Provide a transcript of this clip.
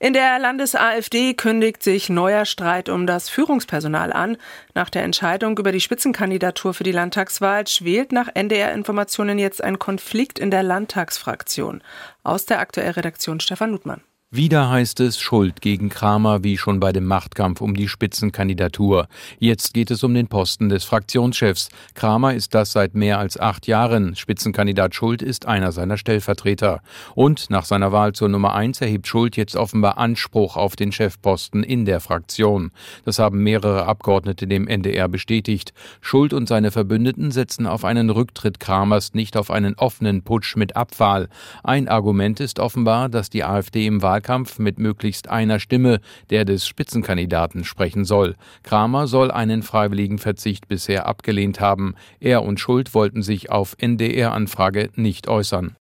In der Landes-AfD kündigt sich neuer Streit um das Führungspersonal an. Nach der Entscheidung über die Spitzenkandidatur für die Landtagswahl schwelt nach NDR-Informationen jetzt ein Konflikt in der Landtagsfraktion. Aus der Aktuell-Redaktion Stefan Ludmann. Wieder heißt es Schuld gegen Kramer, wie schon bei dem Machtkampf um die Spitzenkandidatur. Jetzt geht es um den Posten des Fraktionschefs. Kramer ist das seit mehr als 8 Jahren. Spitzenkandidat Schuld ist einer seiner Stellvertreter. Und nach seiner Wahl zur Nummer 1 erhebt Schuld jetzt offenbar Anspruch auf den Chefposten in der Fraktion. Das haben mehrere Abgeordnete dem NDR bestätigt. Schuld und seine Verbündeten setzen auf einen Rücktritt Kramers, nicht auf einen offenen Putsch mit Abwahl. Ein Argument ist offenbar, dass die AfD im Wahlkampf mit möglichst einer Stimme, der des Spitzenkandidaten, sprechen soll. Kramer soll einen freiwilligen Verzicht bisher abgelehnt haben. Er und Schuld wollten sich auf NDR-Anfrage nicht äußern.